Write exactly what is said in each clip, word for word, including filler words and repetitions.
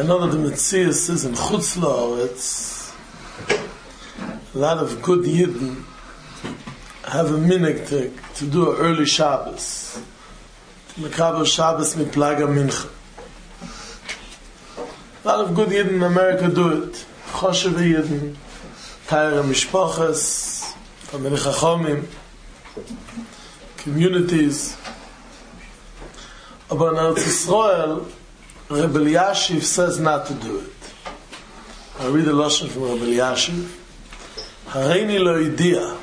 I know that the Metzius is in Chutz La'aretz. A lot of good Yidden have a minhag to, to do an early Shabbos. To mekabel Shabbos mi plaga mincha. A lot of good Yidden in America do it. Choshev Yidden, Taira Mishpoches, Tamei Chachomim, communities. But in Eretz Yisrael, Rebbe Elyashiv says not to do it. I read a lashon from Rebbe Elyashiv. Hareini lo idia.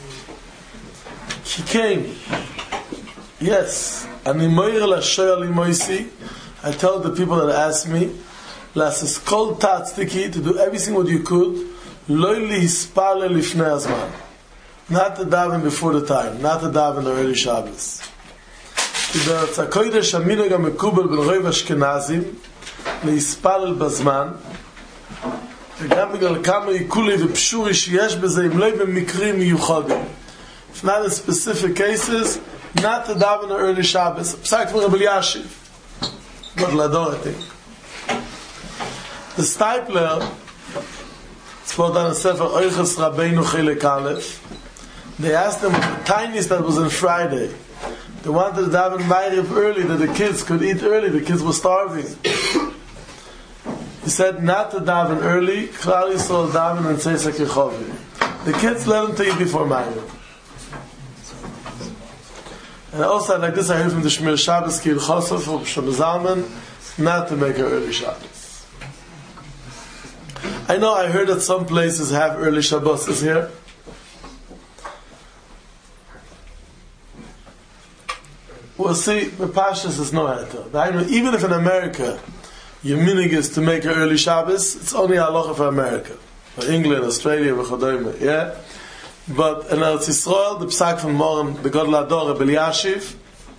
He came. Yes. Ani moir la shoyal imoisi. I tell the people that ask me, Lasses kol tatztiki, to do everything what you could, lo lihispale lifnei hazman. Not to daven before the time, not to daven the early Shabbos. בארץ הקודש המנהג המקובל בין רוב אשכנזים להספלל בזמן, וגם בגלל כמה עיקולי ופשורי שיש בזה, אם לא במקרים מיוחדים. If not in specific cases, not to daven the early Shabbos. פסק from Rebbe Elyashiv. God lador, I think. The Stipler, it's brought down in Sefer Oiches Rabbeinu Chelek Aleph. They asked him the tiniest that was on Friday. They wanted to daven Ma'ariv early, that the kids could eat early. The kids were starving. He said not to daven early. Klal Yisrael daven and Tzeisak Yechovi. The kids let them to eat before Ma'ariv. And also, like this, I heard from the Shmir Shabbos Ki Ilchosov from Shlomo Zalman, not to make an early Shabbos. I know I heard that some places have early Shabbos here. Well, see, the Pashas is no heter. Even if in America your minhag is to make an early Shabbos, it's only halacha for America, for England, Australia, v'chodayme. Yeah, but in Eretz Yisrael, the psak from Moran, the God Lador, Rebbe Elyashiv,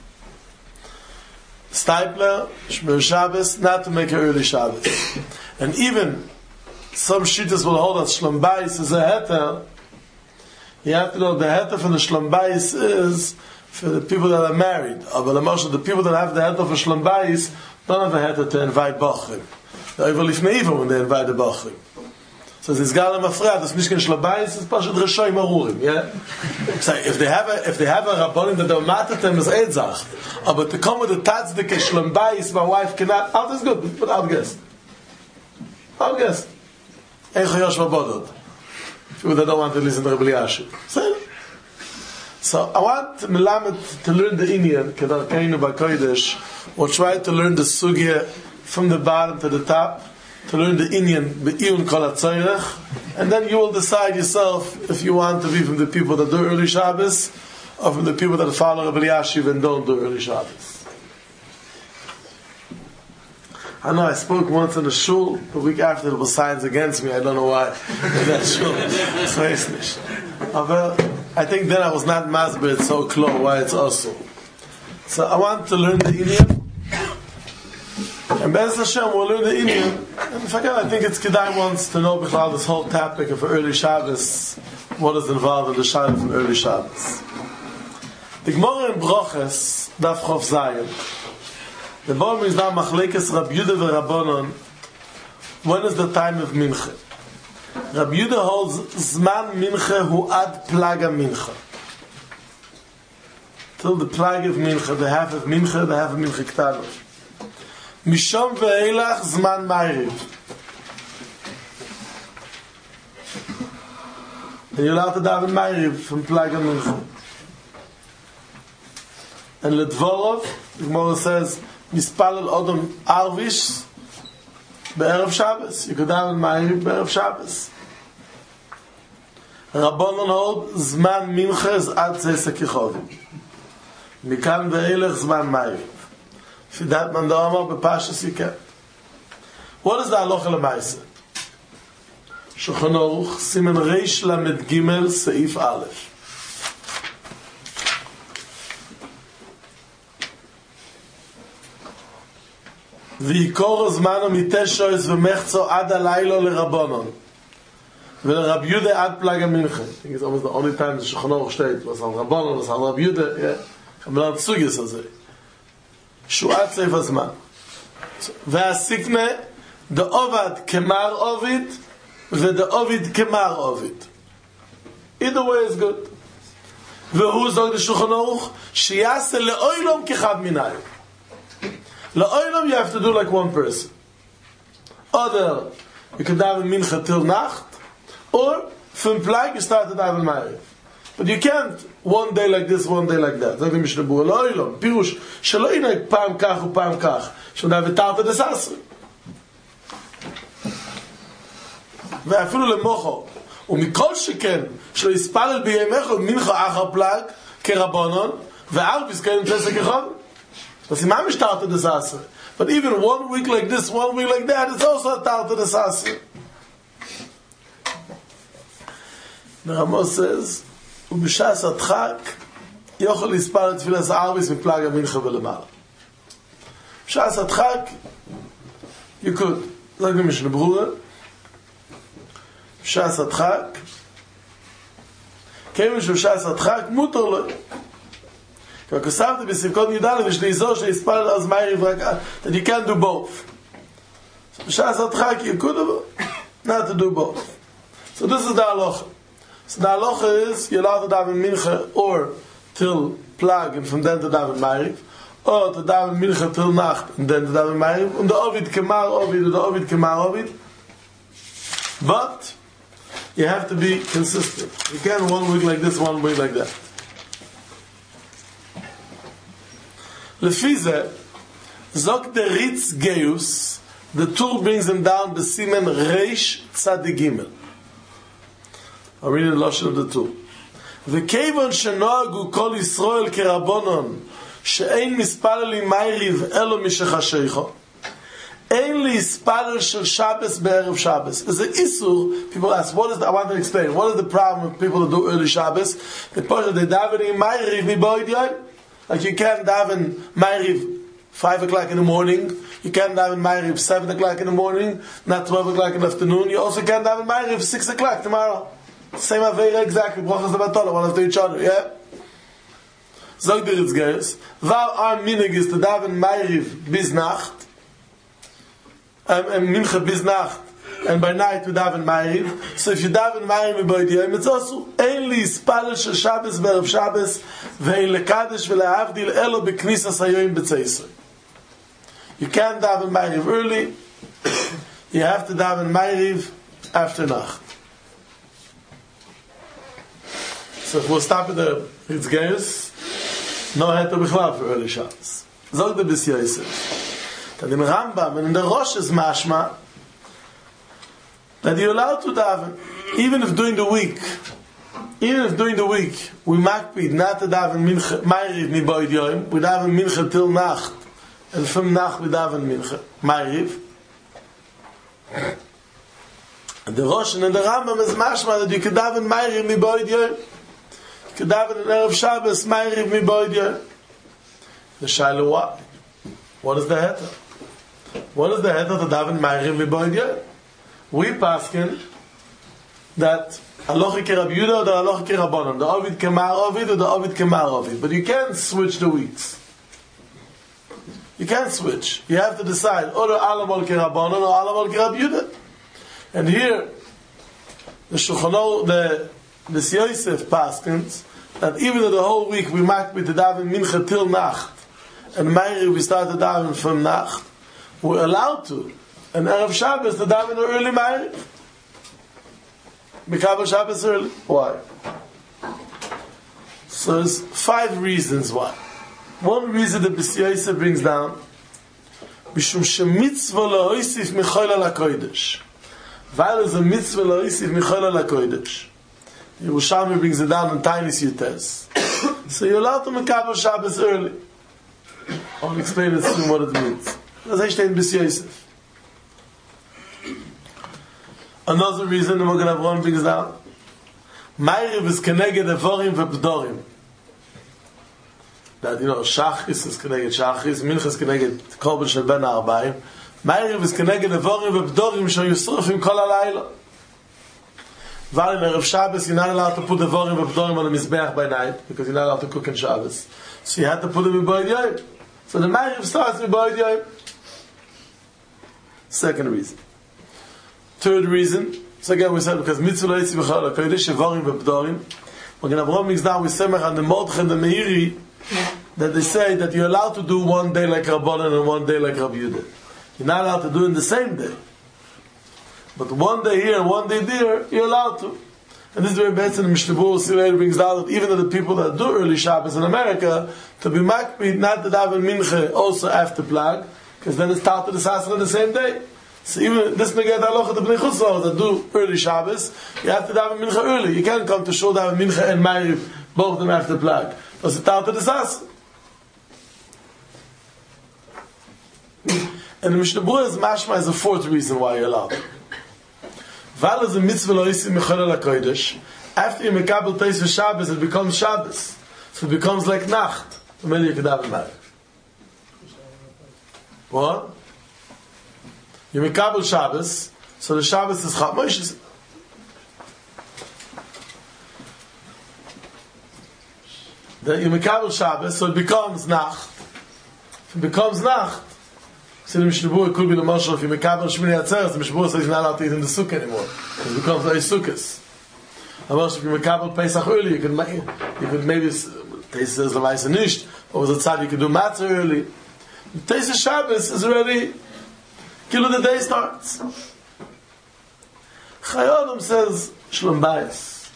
Stipler, Shmir Shabbos, not to make an early Shabbos. And even some shittas will hold that Shlom Bayis is a heter. You have to know the heter for the Shlom Bayis is for the people that are married. But the most of the people that have the heter for Shlom Bayis don't have a heter to invite Bachrim. They're even lifnei even when they invite the Bachrim. So this guy I'm afraid that's Mishkan Shlom Bayis is Pashat Reshoy Marurim. Yeah. So if they have a if they have a rabbanim that don't matter to them is Eitzach. But to come with a tzedek Shlom Bayis, my wife cannot. Out is good, but out guest. Out guest. People that don't want to listen to Rebbe Elyashiv. So I want Melamed to learn the Inyan, Kedarkeinu B'Kodesh, or try to learn the Sugya from the bottom to the top, to learn the Inyan Be'iyun Kol HaTzoyrech, and then you will decide yourself if you want to be from the people that do early Shabbos, or from the people that follow Rebbe Elyashiv and don't do early Shabbos. I know I spoke once in the shul, the week after there was signs against me, I don't know why. In that shul. I think then I was not masbid so close why it's also. So I want to learn the Inyan. And Be'ez Hashem will learn the Inyan. And if I can, I think it's Kedai wants to know about this whole topic of early Shabbos, what is involved in the Shabbos of early Shabbos. The Gemara in Broches, Daf Chof Zayin, the Bom is now Machlekes Rab Yudah v'Rabbanon. When is the time of Mincha? Rab Yudah holds Zman Mincha hu ad Plaga Mincha. Till the Plaga of Mincha, the half of Mincha, the half of Mincha K'tanov. Mishom ve'elach Zman Ma'ariv. And you're allowed to daven Ma'ariv from Plaga Mincha. And Ledvorov, the Gemara says, Mispalel Odom Arvish Be'erev Shabbos. You could daven Ma'ariv Be'erev Shabbos. Rabbanon hold Zman Mincha is Ad Tzeisak Yechovi. Mikan ve'elech Zman Ma'ariv. If that man da'amar b'pashas you can. What is the halacha l'maisa? Shulchan Aruch Siman Reish Lamed Gimel Seif Aleph. ויקור זמנו מתשעס ומחצו עד הלילה לרבנון ולרב יהודה עד פלג המנחה. I think it's almost the only time the Shulchan Aruch steht was על רבנון, was על רב יהודה, כמובן סוגס הזה. שועת סעיף הזמן. והסיקנה the Ovad Kemar Ovid, and the Ovid Kemar Ovid. Either way is good. והוא זוג לשולחן ערוך, שיעשה לאוילום כחב מנהל. לאוילום you have to do like one person. Other, you can daven mincha till nacht, or from plag you start to daven ma'ariv. But you can't one day like this, one day like that. זוג למשנה ברורה, לאוילום, פירוש, שלא ינהג פעם כך ופעם כך, שנדע ותרת דססרי. ואפילו למוחו, ומכל שכן, שלא יספלל בימיך מנחה אחר פלאג, כרבונון, וארביס כאין פסק אחד. אז מה משתרת דססרי? But even one week like this, one week like that, it's also a tart דססרי. The Ramos says, ובשעס הדחק, יכול להספל את תפילת ארביס מפלאג המנחה ולמעלה. בשעס הדחק, you could. זוג למשנה ברורה, בשעס הדחק, כיוון שבשעס הדחק, מותר לו. כבר כסבתי בספקות י"א, יש לי איזור שיספל אז מעריב רק, that you can't do both. So בשעס הדחק, you could have, not to do both. So this is the halacha. So the halacha is, you're allowed to daven mincha, or till plag, and from then to daven ma'ariv, or to daven mincha till nacht, and then to daven ma'ariv, and the ovid kemar ovid, and the ovid kemar ovid. But you have to be consistent. You can't one week like this, one week like that. Lefize, Zok the Ritz Geus, the Tur brings him down the Simen Reish Tzadik Gimel. I'll read the Lashon of the Tur. וכיוון שנוהגו כל ישראל כרבונון, שאין מספללים מייריב אלו משחשיכו, אין לי ספלל של Shabbos בערב Shabbos. There's an issur. People ask, what is the, I want to explain, what is the problem with people who do early Shabbos? They put they daven in Ma'ariv miboid yom. Like you can't daven Ma'ariv five o'clock in the morning. You can't daven Ma'ariv seven o'clock in the morning, not twelve o'clock in the afternoon. You also can't daven Ma'ariv six o'clock tomorrow. Same avera exactly. Brachas levatala, one after each other. Yeah. Zog der Ritz Geus. Var our minig is to daven Ma'ariv bis Nacht. Um, and mincha bis nacht, and by night we daven ma'ariv. So if you daven ma'ariv miboid yom, it's also ein li spalel shel Shabbos b'erev Shabbos, ve'ein lekadesh ve'lehavdil elo b'knisas hayoyim b'tzeisrei. You can't daven ma'ariv early. You have to daven ma'ariv after nacht. So if we'll stop at the Ritz Geus, no heter b'chlal for early Shabbos. Zog the Bis Yosef. That in Rambam and in the Rosh is mashma that you're allowed to daven even if during the week even if during the week we makpid not to daven mincha ma'ariv miboid yom, we daven mincha till nacht, and from nacht we daven mincha ma'ariv. And the Rosh and in the Rambam is mashma that you can daven ma'ariv miboid yom, you can daven in Erev Shabbos ma'ariv miboid yom. The Shiloh, what? What is the heter? What is the heter to daven ma'ariv miboid yom? We paskin that halacha ke Rabbi Yehuda or the halacha ke Rabbanon, the ovid kemar ovid or the ovid kemar ovid. But you can't switch the weeks. You can't switch. You have to decide or alamol ke Rabbanon or alamol ke Rabbi Yehuda. And here, the Shulchan Aruch, the Bis Yosef paskins that even though the whole week we might be to daven mincha till nacht, and ma'ariv we start to daven from nacht, we're allowed to. And Erev Shabbos to daven the early ma'ariv. Mikabel Shabbos early. Why? So there's five reasons why. One reason the Bis Yosef brings down, Bishum shemitzvah la'osif michol al hakodesh. While there's a mitzvah la'osif michol al hakodesh. Yerushalmi brings it down in tiny Yutes. So you're allowed to Mikabel Shabbos early. I'll explain it soon what it means. Das heißt in Bis Yosef. Another reason the Magen Avraham brings down, Ma'ariv is keneged evorim ve'bdorim. That, you know, Shachris is keneged Shachris, Mincha is keneged Korban shel ben ha'arbaim. Ma'ariv is keneged evorim ve'bdorim shel yusrufim kol halayla. While in Erev Shabbos you're not allowed to put evorim ve'bdorim on the Mizbeach by night, because you're not allowed to cook in Shabbos. So you had to put them in Boyd Yom. So the Ma'ariv starts with Boyd Yom. Second reason. Third reason, so again we said because mitzvah lo yitzi b'chol HaKodesh, shevarim v'bdorim. When Avraham makes down with Semach and the Mordechai and the Meiri, that they say that you're allowed to do one day like Rabbanan and one day like Rabbi Yehuda. You're not allowed to do it in the same day. But one day here and one day there, you're allowed to. And this is where Betzin and Mishnah Berurah brings down that even the people that do early Shabbos in America, to be makpid, not to daven mincha also after Plag, because then it's taught to the Sasra the same day. So even this neged halacha the Bnei Chutz La'aretz that do early Shabbos, you have to daven mincha early. You can't come to shul daven mincha and Ma'ariv, both of them after Plag. Because it's taught to the Sasra. And the Mishnah Berurah's mashma is the fourth reason why you're allowed. Val is a mitzvah lo yisi mechol HaKodesh. After you mekabel teis for Shabbos, it becomes Shabbos. So it becomes like Nacht. Then you can daven Ma'ariv. What? You mekabel Shabbos, so the Shabbos is Chab Moshe. Then you mekabel Shabbos, so it becomes Nacht. If it becomes Nacht, so the Mishnah Berurah could be the Moshe, if you mekabel Shmini Atzeres, the Mishnah Berurah says you're not allowed to eat in the Sukkah anymore. It becomes a Sukkahs. Moshe, if you mekabel Pesach early, you can, you could maybe, Teis says the Maisa Nisht, or was it Tzad, you could do Matzah early. Teis Shabbos is already, Kilo the day starts. Chayonim says Shlom Bayis.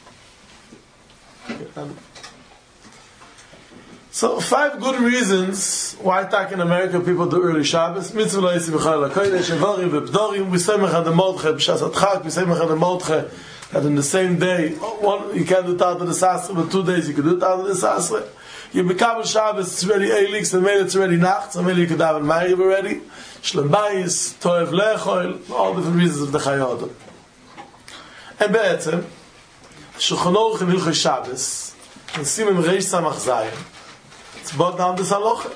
So five good reasons why talk in America people do early Shabbos. Mitzvah lo yisi b'chol HaKodesh, shevarim v'bdorim. We say mechad the Mordechai b'shas Adchak. We say mechad the Mordechai that in the same day, one you can't do Tata the Sasra, but two days you can do Tata the Sasra. You become Shabbos, it's already Eilik, and maybe it's already Nacht, so maybe you could have Ma'ariv already. Shlom Bayis, Toev Lechol, all different reasons of the Chayodim. And Be'etzem, Shulchan Aruch in Hilchos Shabbos, and Simon Reish Samach Zayin, it's brought down this halacha.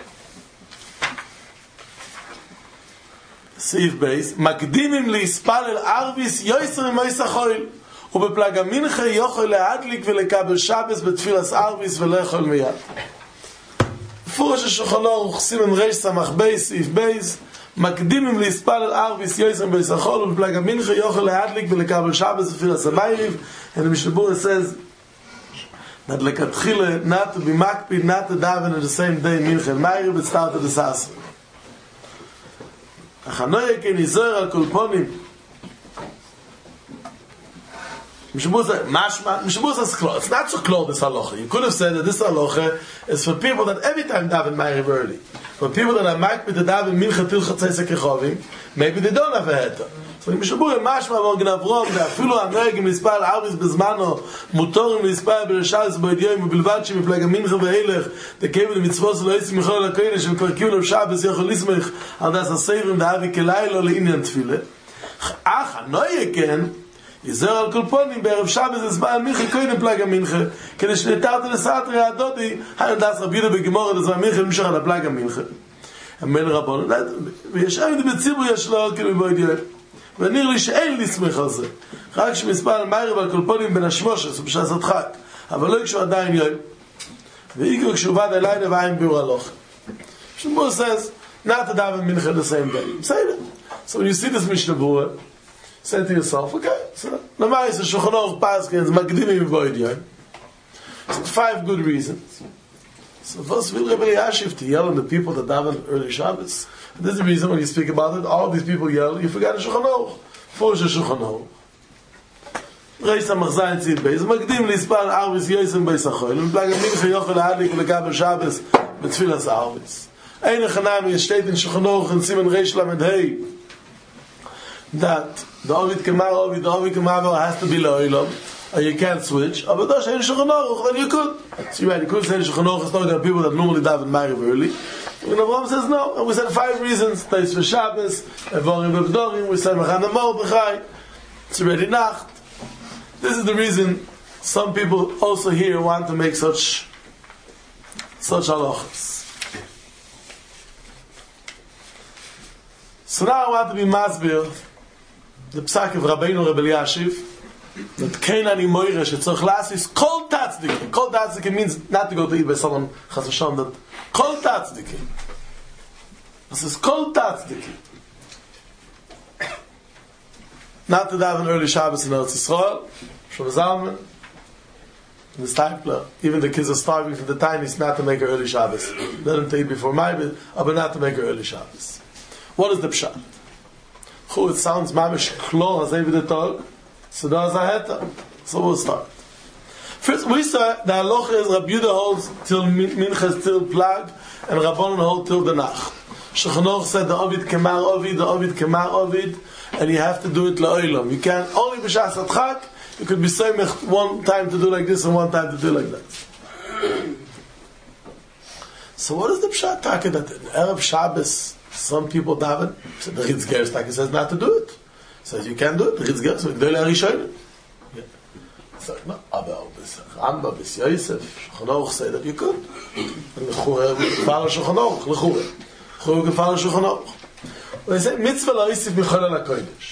Seif Beis, Makdimim li'Ispalel Arvis Yoyser Mois HaChoil, ובפלג המנחה יוכל להדליק ולקבל שבס בתפילת ערביס ולאכול מיד. פורש השולחן ערוך סימן ריש סמך בייס סעיף בייס מקדימים להספלל ערביס יויסם בייס החול ובפלג המנחה יוכל להדליק ולקבל שבס בתפילת המייריב. And the Mishnah Berurah says that לכתחילה not to be makpid, not to daven in the same day mincha and meyriv, it started the sasra. החנויה כן יזוהר על כל פונים Mishnah Berurah says it's not so close this halacha. You could have said that this halacha is for people that every time daven ma'ariv early. For people that are makpid to daven mincha til chatzos kechovim, maybe they don't have a heta. So Mishnah Berurah mashma Magen Avraham ve'afilu hanegim lispal arvis bezmano mutorim lispal b'reshas b'yom ubelvad shemiplag mincha ve'elech dekevim l'mitzvos lo yitzi michol HaKodesh וכבר קיבלו שבס יכול לסמוך על דס הסיירים דהבי כלילה לעניין תפילה. אך הנויה כן יזר על כל פונים בערב שבס הזמן מיכה קודם פלג המנחה כדי שנתרת לסעתרי הדודי הידס רבי יהודה בגמור את הזמן מיכה למשך על הפלג המנחה המל רבון ויש אמת בציבור יש לו כאילו בויד יואב ונראה לי שאין לי סמך על זה רק שמספר על מיירב על כל פונים בין השמושס ובשעס הדחק אבל לא יקשו עדיין יואב ואיקו כשובד אליי נבעים ביור הלוך Shmuel says not to daven mincha the same day. Say that. So when you see this Mishnah Berurah, say to yourself, okay, so Lamai is a Shulchan Aruch Paskins Makdimim Voidiyah. So five good reasons. So first, will Rebbe Yashiv to yell on the people that daven early Shabbos. And this is the reason when you speak about it, all these people yell, you forget the Shulchan Aruch. First, the Shulchan Aruch. Reish Samach Zayin Tzid Beis Makdim Lispal Arvis Yoisem Beis HaChoil and Plag HaMincha Yochel Hadlik Lekabel Shabbos B'Tfilas Arvis. Eine Chanami, it steht in Shulchan Aruch and Simon Reish Lamed Hey that the Ovid Kemar, Ovid, the Ovid Kemar has to be Lo'ilam, or you can't switch. But that's in Shulchan Aruch, then you could. So you, right, you could say in Shulchan Aruch, it's not there are people that normally daven Ma'ariv early. And Avraham says no, and we said five reasons. Teis for Shabbos, Evorim V'Bdorim, we said Mechan Mordechai, it's already Nacht. This is the reason some people also here want to make such such halachas. So now I want to be masbir the psak of Rabbeinu Rebbe Yashiv that kein ani moire shetzorch lasis kol tatzdikim. Kol tatzdikim means not to go to eat by someone chas v'shalom, that kol tatzdikim. This is kol tatzdikim. not to daven early Shabbos in Eretz Yisrael, Shlomo Zalman, in the Stipler, even the kids are starving for the tiniest not to make an early Shabbos. Let them to eat before Maibid, but not to make an early Shabbos. What is the Pshat? It sounds mamish klor as every talk. So there's a heta. So we'll start. First, we saw the halacha is Rabbi Yehuda holds till minchas till plag, and Rabbanon hold till the nacht. Shulchan Aruch said the Ovid kemar Ovid, the Ovid kemar Ovid, and you have to do it la'olam. You can only b'shas adchak. You could be saying one time to do like this and one time to do like that. So what is the pshat taka that in Erev Shabbos some people daven? So the Ritz Gersh taka says not to do it. Says you can do it. The Ritz Gersh so Gdolei HaRishonim. So no, aber bis Ramba bis Yosef Shulchan Aruch say that you could. And l'chura gefallen Shulchan Aruch l'chura. L'chura gefallen Shulchan Aruch. They say mitzvah la'isif michol al hakodesh.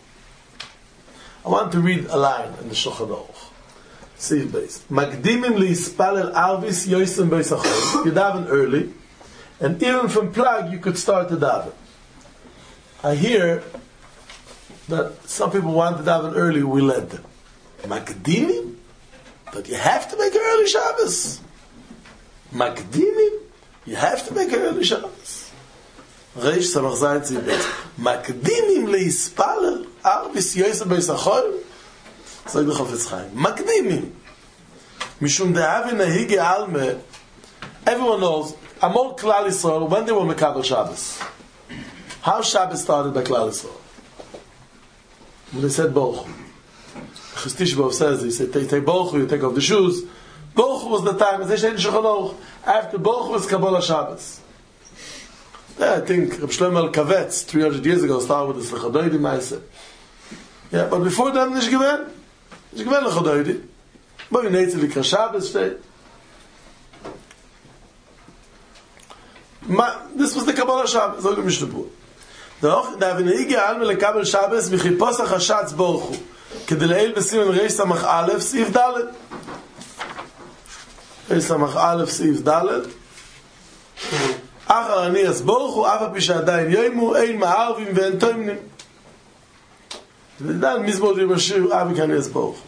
I want to read a line in the Shulchan Aruch. See it based. Magdimim li'ispalel arvis yosim beisachol. You daven early, and even from plag you could start to daven. I hear that some people want to daven early. We let them. Magdimim, but you have to make an early Shabbos. Magdimim, you have to make an early Shabbos. Reish samach zayin see it based. Magdimim li'ispalel arvis yosim beisachol. So the Chofetz Chaim. Magdimim. Mishum de'avi nehige alme. Everyone knows, Amol Klal Yisrael, when they were Mekabel Shabbos. How Shabbos started by Klal Yisrael? When they said Bochu. Chistishbov says, he said, take, take Bochu, you take off the shoes. Bochu was the time, as they said in Shulchan Aruch, after Bochu was Kabbalah Shabbos. Yeah, I think Reb Shlomo Kavetz, three hundred years ago, started with the Slichadoidi Maaseh. Yeah, but before them, Nish Gewen. Nish Gewen Lechadoidi. But we need to look at Shabbos steht. This was the Kabbalah Shabbos. So the Mishnah Bur. Doch, da wenn ich gehe mit Kabbalah Shabbos, mich hiposach Hashatz Bochu. Kedeleil besimen Reish Samach Aleph, Sif Dalet. Reish Samach Aleph, Sif Dalet. Achar ani as Bochu, Afa Pisha Adayin Yoimu, Ein Ma'arvim, Ve'en Toimnim. Then Mizmor Yibashir, Avik ani as Bochu.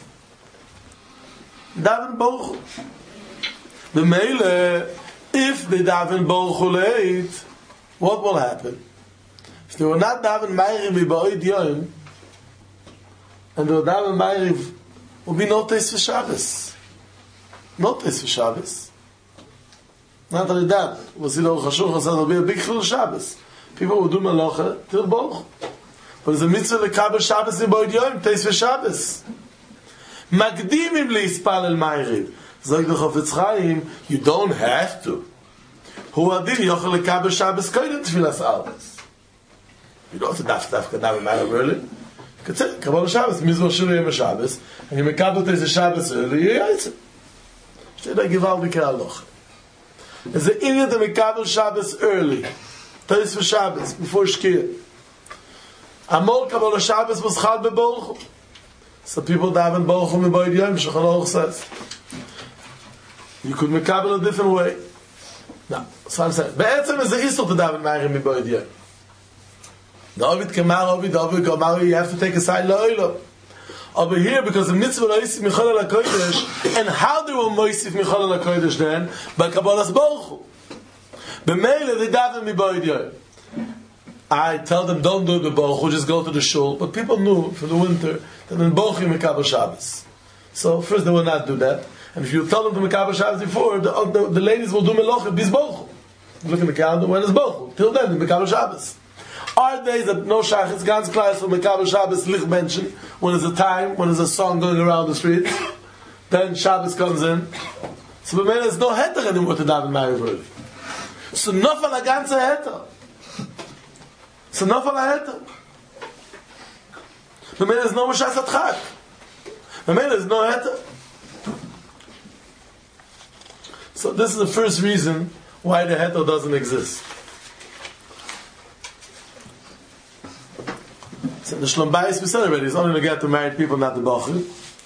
Daven Bochu. The Meile, if they daven Bochu late, what will happen? If they were not daven Ma'ariv B'Oid Yom, and they were daven Ma'ariv, will be no taste for Shabbos. No taste for Shabbos. Not only that, we'll see the Aruch HaShulchan says there'll be a big Chil Shabbos. People will do Melacha till Bochu. But it's a mitzvah L'Kabel Shabbos in B'Oid Yom, taste for Shabbos. Magdimim li'ispalel Ma'ariv. Zog the Chofetz Chaim, you don't have to. Hu adin yochel lekabel Shabbos koydem tfilas arbes. You don't have to daf daf kadam Ma'ariv early. You could say Kabbalah Shabbos, mizmor shilu yom Shabbos, and you mekabel tez Shabbos early. You yaitze. Steht da gewaltige halacha. Is the idiot to mekabel Shabbos early, tez for Shabbos before Shkia. Amol Kabbalah Shabbos was chal bebolchu. So people daven Bochu B'Oid Yom, Shulchan Aruch says. You could mekabel a different way. No, so I'm saying, Be'etzem is the Isur to daven Ma'ariv B'Oid Yom. The Ovid Kemar Ovid, the Ovid Kemar, you have to take a side La'olam. Over here, because the mitzvah La'isif Michol Al HaKodesh, and how they will Moisif Michol Al HaKodesh then? By Kabbalas Bochu. B'Meile, they daven B'Oid Yom. I tell them don't do the Bochu, just go to the shul. But people knew for the winter that in Bochu you Mekabel Shabbos. So first they will not do that. And if you tell them to Mekabel Shabbos before, the, the, the ladies will do Melocha bis Bochu. Look in the calendar when it's Bochu. Till then, the Mekabel Shabbos. Are days that no Shach, it's ganz klar for Mekabel Shabbos Lich mention, when there's a time, when there's a song going around the street, then Shabbos comes in. So but there's no heter anymore to daven Ma'ariv early. So nofal a ganze heter. So nofal a heter. But there's no Mashas Adchak. But there's no heter. So this is the first reason why the heter doesn't exist. So the Shlom Bayis we said already, it's only to get to married people, not the Bochu.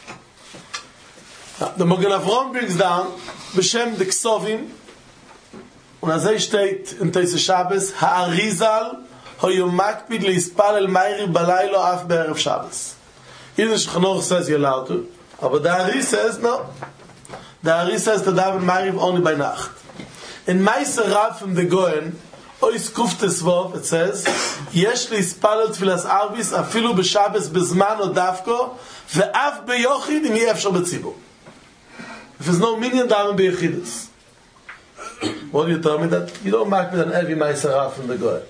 The Magen Avraham brings down B'Shem the Ksovim, und as he steht in Teise Shabbos, Ha'arizal hoyu makpid lispalel ma'ariv balaylo af be'erev Shabbos. Even the Shulchan Aruch says you're allowed to, but the Ari says no. The Ari says to daven ma'ariv only by nacht. In Meiser Rav from the Goyen, Ois Kuftes Vov, it says, Yesh lispalel tfilas arvis afilu b'Shabbos bezman o davko ve'af beyochid im yefshar b'tzibur. If there's no minyan daven b'yechidus. What do you tell me? That you don't make me an every Meiser Rav from the Goyen.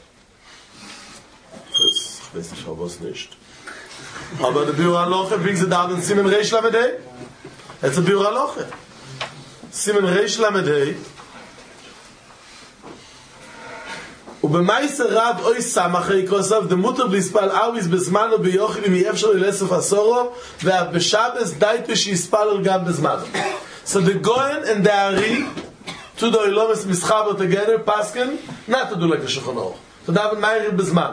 Ich weiß nicht, was nicht. Aber der Biur Haloche brings it down in Simen Reish Lamedei. It's a Biur Haloche. Simen Reish Lamedei. ובמייסר רב אוי סמך יקרוסף דמותר בלספל ארביס בזמנו ביוחד אם יהיה אפשר ללסף עשורו ובשבס דייתו שיספל גם בזמנו. So the Goyen and the Ari to the Oilomis mischaber together pasken not to do like the Shulchan Aruch. So daven ma'ariv bezman.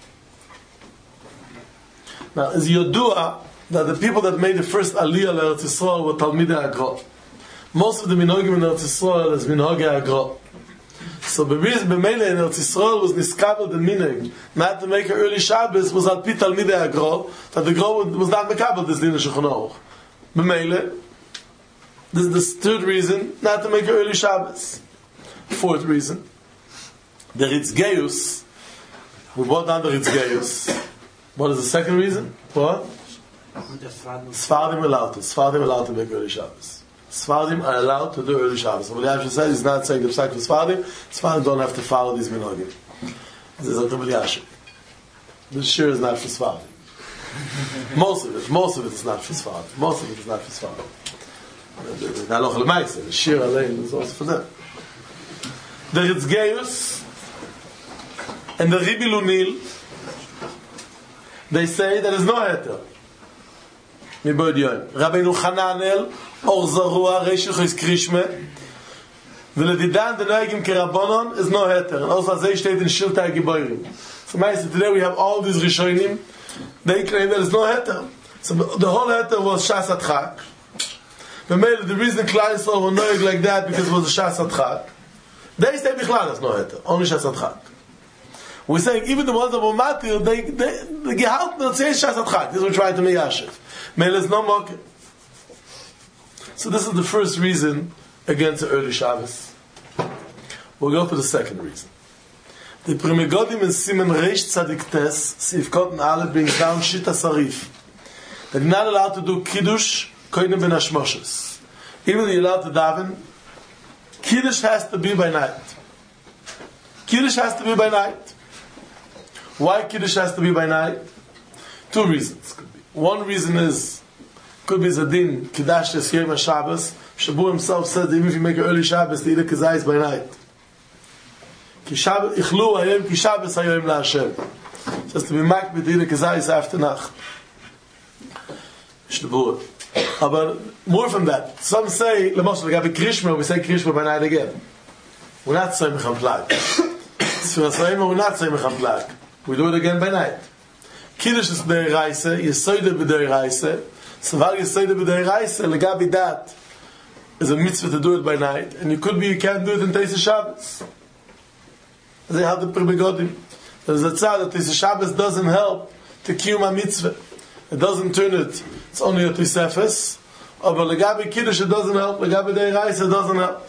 Now is Yodua that the people that made the first Aliyah Eretz Yisrael were Talmidei Agra. Most of the minhagim in Eretz Yisrael is minhagei Agra. So Be'ez B'meile in Eretz Yisrael was niskabel the minhag not to make an early Shabbos was al pi Talmidei Agra, that the Gra was not mekabel this din of Shulchan Aruch. B'meile, this is the third reason not to make an early Shabbos. Fourth reason, the Ritzgeus, we brought down the Ritzgeus. What is the second reason? What? Sfardim allowed to. Sfardim allowed to make early Shabbos. Sfardim are allowed to do early Shabbos. So what Yashin said, he's not saying the psak for Sfardim. Sfardim don't have to follow these minhagim. This is a Rebbe Yashin. This shir is not for Sfardim. Most of it, most of it is not for Sfardim. Most of it is not for Sfardim. The Haloch L'maaseh, the shir alein is also for them. The Ritzgeus and the Ribi Lunil, they say there is no heter. Mibod yoyim. Rabbeinu Chananel, Or Zarua, Reishich is Krishme, V'ledidan the Noegim Kerabonon is no heter. And also as they state in Shiltai Giboirim. So Maisa, today we have all these Rishonim, they claim there is no heter. So the whole heter was Shas Adchak. But maybe the reason Klal Yisrael were Noeg like that because it was a Shas Adchak. They say Bichlal is no heter, only Shas Adchak. We're saying even the ones that were matir, they they the gehalten not say Shas Adchak. This is what we're trying to make Yashiv. Meil is no mocker. So this is the first reason against the early Shabbos. We'll go to the second reason. The Primigodim in Simen Reish Tzadik Tes, Sif Kotten Ale brings down Shita Sarif. They're not allowed to do Kiddush Koine Ben Hashmoshes. Even though you're allowed to daven, Kiddush has to be by night. Kiddush has to be by night. Why Kiddush has to be by night? Two reasons. Could be. One reason is, could be Zadin, Kiddush is Yom HaShabbos. Shabu himself said that even if you make an early Shabbos, the Ida Kazai is by night. Ki Shabbos, Ichlu Hayom, Ki Shabbos Hayom LaHashem. Just to be mak with the Ida Kazai is after Nacht. Shabu. But more from that, some say, Lemoshe, we have a Krishma, we say Krishma by night again. We're not saying Mecham Plag. So we're not saying Mecham Plag. We do it again by night. Kiddush is b'dei Reise, Yesoide b'dei Reise. So while Yesoide b'dei Reise, legabi that is a mitzvah to do it by night, and you could be, you can't do it in Teisei Shabbos. They have the Primigodim. There's a tzad that Teisei Shabbos doesn't help to kiyum a mitzvah. It doesn't turn it. It's only a Tosefes. But legabi Kiddush it doesn't help. Legabi b'dei Reise it doesn't help.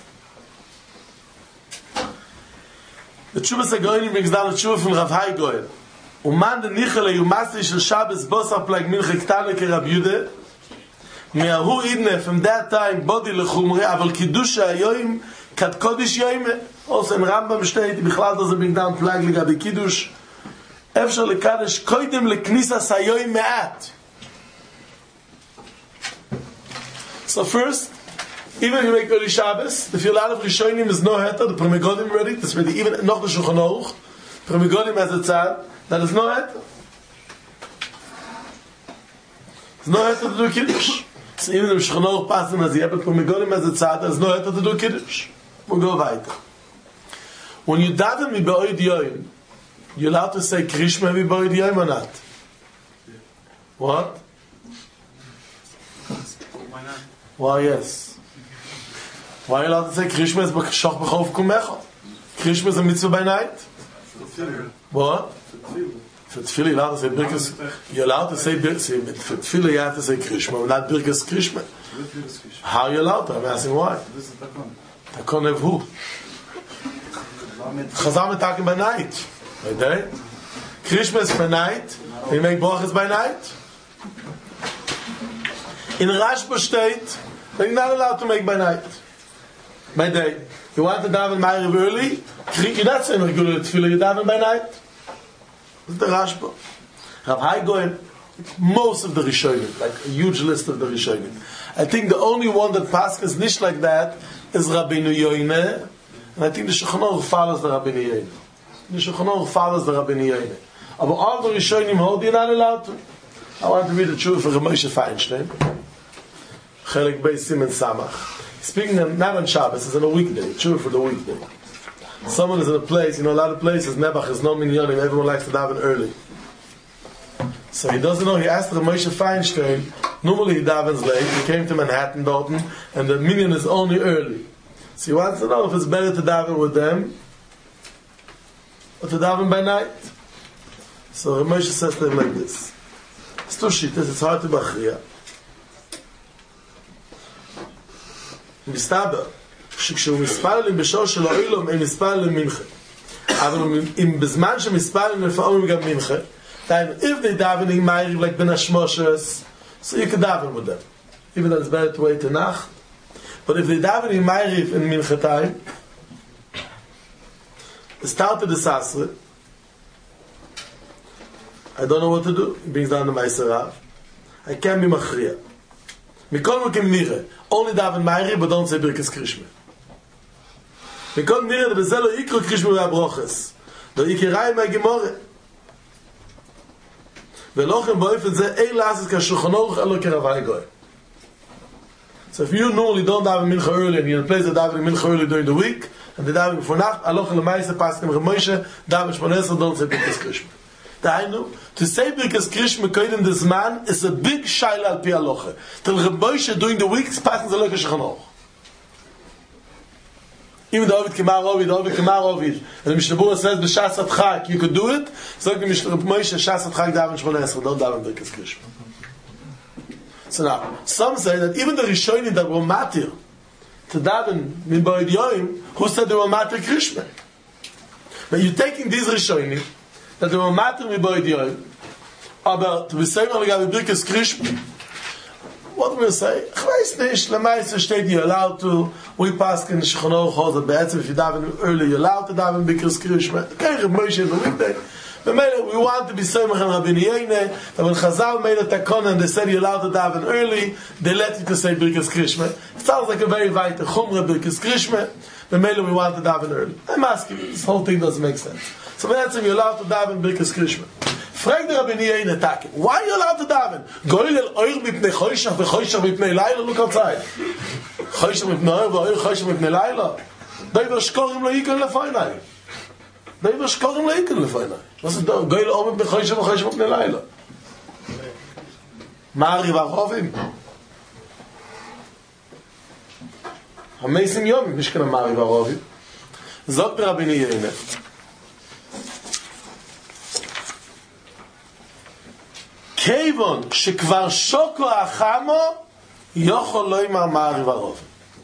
The Tshuvas HaGoyim brings down a Tshuva from Rav Hai Goyen. Uman de nichele yumasi shel Shabbos bosar plag minche ktane ke Rab Yude. Me'ahu idne from that time body lechumre aval kiddush hayoyim kat kodesh yoyim. Also in Rambam steht bichlal does bring down plag legabi kiddush. Efshar lekadesh koidem leknisas hayoyim me'at. So first, even if you make early Shabbos, if you're a lot of Rishonim is no heter, the Primigodim ready, that's ready, even noch the Shulchan Aruch, Primigodim has a tzad, that is no heter. There's no heter to do Kiddush. So even if Shulchan Aruch passing as yet, but Primigodim has a tzad, there's no heter to do Kiddush. We'll go weiter. When you daven mi ba'oid yoyim, you're allowed to say Krishma mi ba'oid yoyim or not? What? Why not? Why yes. Why are you allowed to say Krishma is b'shoch b'chov kumecha? Krishma is a mitzvah by night? What? For tefillah, you're allowed to say Birkas. You're allowed to say Birkas. For tefillah, you have to say Krishma, but not Birkas Krishma. How are you allowed to? I'm asking why. This is Takon. Takon of who? Chazam is talking by night. By day. Krishma is by night. And you make brachas by night. In Rashba state, that you're not allowed to make by night. By day. You want to daven Ma'ariv early? You're not saying regular tefillah, you daven by night. This is the Rashba. Rav Hai Goyen, most of the Rishonim, like a huge list of the Rishonim. I think the only one that passes nicht like that is Rabbeinu Yoine, and I think the Shulchan Aruch follows the Rabbeinu Yoine. The Shulchan Aruch follows the Rabbeinu Yoine. But all the Rishonim hold, you're not allowed to. I want to read the truth for Moshe Feinstein. Chelik Beis Simen Samach. Speaking of, not on Shabbos, it's on a weekday, true for the weekday. Someone is in a place, you know, a lot of places, Nebuch is no minyanim, everyone likes to daven early. So he doesn't know, he asked the Moshe Feinstein, normally he davens late, he came to Manhattan, Dalton, and the minyan is only early. So he wants to know if it's better to daven with them, or to daven by night. So Moshe says to him like this, it's two shittas, it's hard to bachriya. מסתבר שכשהוא מספללים בשור של האילום הם מספללים מנחה אבל אם בזמן שמספללים לפעמים גם מנחה if they davening Ma'ariv like Ben Hashmoshes so you can daven with them even though it's better to wait a nacht but if they davening Ma'ariv in Mincha time it started the Sasre I don't know what to do he brings down the Meiser Rav I can't be Machriya Mikol Mokim Nire only daven Ma'ariv, but don't say Birkas Krishma. Mikol Nire, the Bezelo Ikro Krishma V'abroches. The Ikirai Ma'gimore. Ve'lochem Bo'ifet Zeh, Ei Lasis Ka Shulchan Aruch Elo Kerav Hai Goy. So if you normally don't daven Mincha early, and you're in a place that daven Mincha early during the week, and they daven before Nacht, Aloch L'maise Paskim Ramoshe, daven Shmoneser, don't say Birkas Krishma. Dainu, to say Birkas Krishma Koydem this man is a big shaila al pi halacha. Till Ramoshe during the week, passing the Lokeh Shulchan Aruch. Even the Ovid Kemar Ovid, the Ovid Kemar Ovid, and the Mishnah Berurah says b'shas Chag you could do it. So the Mishnah Moshe shas Chag daven Shmoneser, don't daven Birkas Krishma. So now, some say that even the Rishonim that were matir to daven min ba'id yoim, who said they were matir Krishma? But you're taking these Rishonim that they were matir min ba'id yoim, aber to be saying again Birkas Krishma. What do we say? Ich weiß nicht, Lamaisa steht you're allowed to, we pass in the Shulchan Aruch holds that be'etzim if you daven early you're allowed to daven Birkas Krishma. Okay, Rav Moshe is a weekday. We want to be Samech and Rabbeinu Yoine, that when Chazal made a takon and they said you're allowed to daven early, they let you to say Birkas Krishma. It sounds like a very weite Chumra Birkas Krishma, but we want to daven early. I'm asking you, this whole thing doesn't make sense. So be'etzim you're allowed to daven Birkas Krishma. Frag the Rabbeinu Yoine Taki, why are you allowed to daven? Goyel el oir mipnei choshech v'choshech mipnei laila, look outside. Choshech mipnei oir v'oir choshech mipnei laila. Doiver shkorim lo yikan lefainai. Doiver shkorim lo yikan lefainai. Was ist da? Goyel oir mipnei choshech v'choshech mipnei laila. Ma'ariv Arovim. Hameisim yomim, nicht kana Ma'ariv Arovim. Zot Rabbeinu Yoine. Kevon shekvar shoko achamo yochol lo imar Ma'ariv Arovim.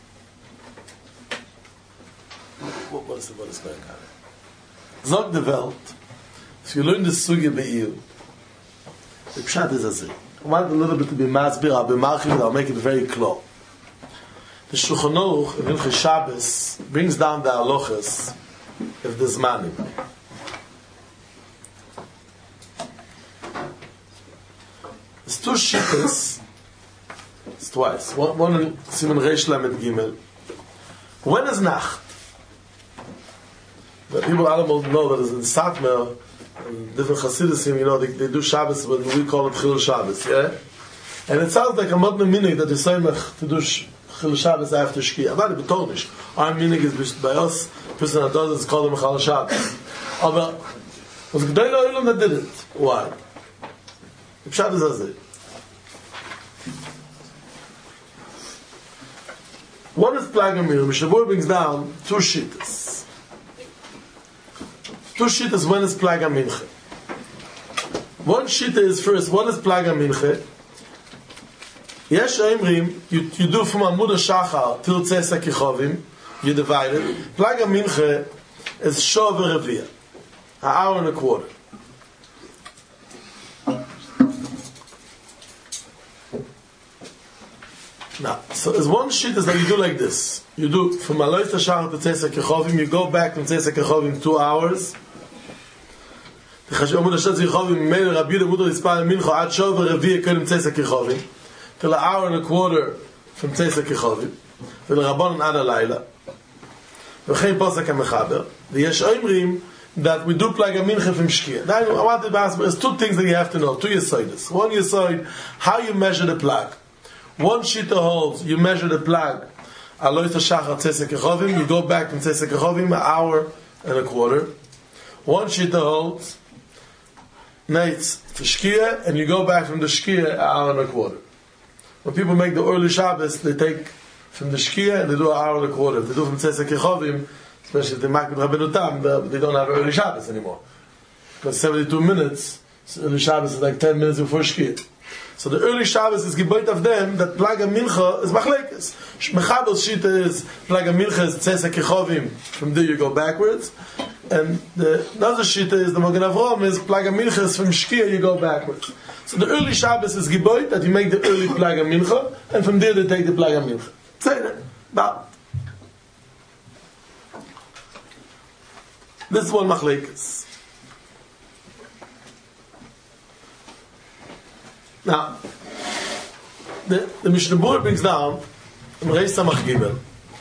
What is what is going on? Zog the Welt. If you learn the sugi be'ir, the pshat is as it. I want a little bit to be masbir, I'll be marchim, I'll make it very clear. The Shulchan Aruch in Hilchos Shabbos brings down the halachas of the zmanim. It's two shittas. It's twice. One, one in Siman Reish Lamed Gimel. When is Nacht? But people all know that it's in Satmar, and different Hasidisim, you know, they, they do Shabbos, but we call it Chilul Shabbos, yeah? And it sounds like a modern minig that is saying to do Chilul Shabbos after Shkia. But it's not. Our minig is by us, the person that does it is called Chilul Shabbos. But it was G'day L'Olam that did it. Why? The Pshat is as it. What is Plagamir? Mishnah Berurah brings down two shittas. Two shittas when is Plaga Mincha. One shita is first, what is Plaga Mincha? Yesh Oimrim, you, you do from Amud HaShachar till Tzesa Kichovim, you divide it. Plaga Mincha is Shova Revia, an hour and a quarter. Now, so there's one sheet is that you do like this. You do from Alois HaShachar to Tzesa Kichovim, you go back from Tzesa Kichovim two hours. The Chashim Amud HaShachar Kichovim, Meil Rabbi Yehuda Mutar Yispal Mincha, Ad Shova Revia Kedem Tzesa Kichovim, till an hour and a quarter from Tzesa Kichovim, till Rabbanon Ad Alayla. V'chein Posek HaMechaber. V'yesh Oimrim that we do Plaga Mincha from Shkia. Now, I want to ask, there's two things that you have to know, two Yesoides. One Yesoid, how you measure the plag. One shita holds, you measure the plag, Alois HaShachar Tzesa Kichovim, you go back from Tzesa Kichovim an hour and a quarter. One shita holds, Nates to Shkia, and you go back from the Shkia an hour and a quarter. When people make the early Shabbos, they take from the Shkia and they do an hour and a quarter. If they do from Tzesa Kichovim, especially if they make with Rabbeinu Tam, they don't have early Shabbos anymore. Because seventy-two minutes, early Shabbos is like ten minutes before Shkia. So the early Shabbos is giboit of them that Plaga Mincha is machlekes. Mechabel's shita is Plaga Mincha is Tzesa Kichovim. From there you go backwards, and the another shita is the Magen Avraham is Plaga Mincha is from Shkia you go backwards. So the early Shabbos is giboit that you make the early Plaga Mincha, and from there they take the Plaga Mincha. Say that. Now, this is one machlekes. Now, the, the Mishnah Berurah brings down in Reis Samach Gimel.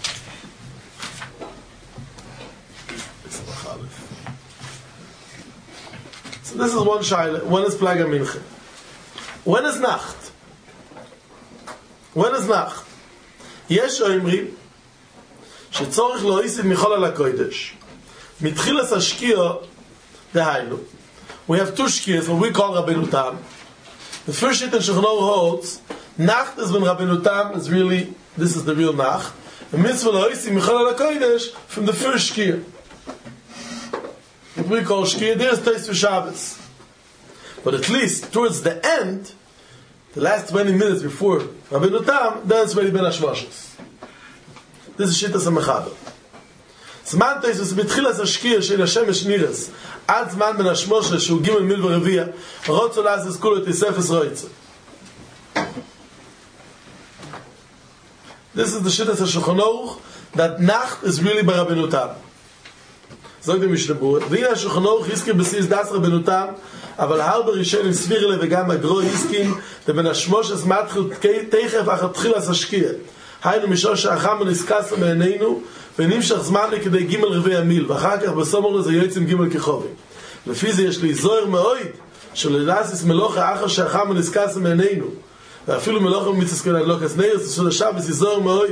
So this is one shaila. When is Plaga Mincha? When is Nacht? When is Nacht? Yesh Oimrim שצורך להוסיף מכל על הקודש מתחילת השקיעה דהיינו. We have two shkias, what we call Rabbeinu Tam. The first shit in Shulchan Aruch holds, Nacht is when Rabbeinu Tam is really, this is the real Nacht. The mitzvah l'hoisi michal al HaKodesh from the first Shkia. What we call Shkia, there's Tais for Shabbos. But at least towards the end, the last twenty minutes before Rabbeinu Tam, then it's really Ben Hashmoshes. This is Shittas HaMechaber. זמן Tais is betchilas HaShkia של השמש נירס. עד זמן בין השמושה שהוא גימל מיל ורביע רוצו לעזז כולו את יספס רויצה. This is the Shittas HaShulchan Aruch that Nacht is really by Rabbeinu Tam. זאת המשנה ברורה. והנה השולחן ערוך הזכיר בסיס דס רבנו תם, אבל הרבה ראשונים סבירלה וגם הגרו הזכין לבין השמושס מתחיל תכף אחר תחיל השקיע. היינו משור שהחם נסקס מעינינו ונמשך זמן לכדי ג' רבי המיל, ואחר כך בסומר לזה יועצים ג' כחובים. לפי זה יש לי זוהר מאוד שלדסיס מלוכה אחר שהחם נסקס מעינינו, ואפילו מלוכה מצסקון עד לוקס נרס של השבס היא זוהר מאוד.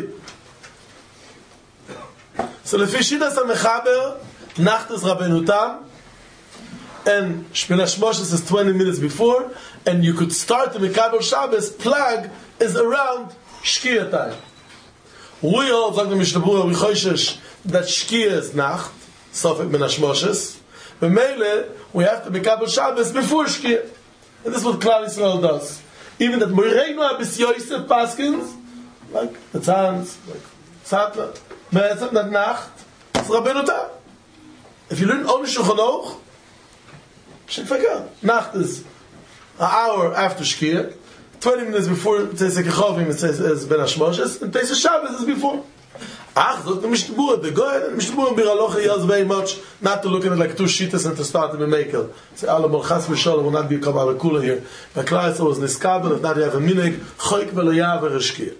So לפי שיטס המחבר Nacht is Rabbeinu Tam, and Shmini Shmoshes is twenty minutes before, and you could start the Mekabel Shabbos, Plag is around Shkia time. We all, like the Mishnah Berurah, we choishesh that Shkia is Nacht, Sofek Ben Hashmoshes, but Meile, we have to Mekabel Shabbos before Shkia. And this is what Klal Yisrael does. Even that Moireinu Abis Yosef Paskins, like the Tzans, like Tzatla, Be'etzem, that Nacht, it's Rabbeinu Tam. If you learn only Shulchan Aruch, should forget. Nacht is an hour after Shkia, twenty minutes before Tzesek Echovim is Ben Hashmoshes, and Tzesek Shabbos is before. Ach, so the Mishnah Berurah, the Goy, the Mishnah Berurah Biralocha yells very much not to look at it like two shittas and to start in a makel. Say, Allah Chas v'Shalom will not be a Kabbalah Kula here. But Klal Yisrael was Niskabel, if not you have a minig, Choik v'Loyav v'Reshkia.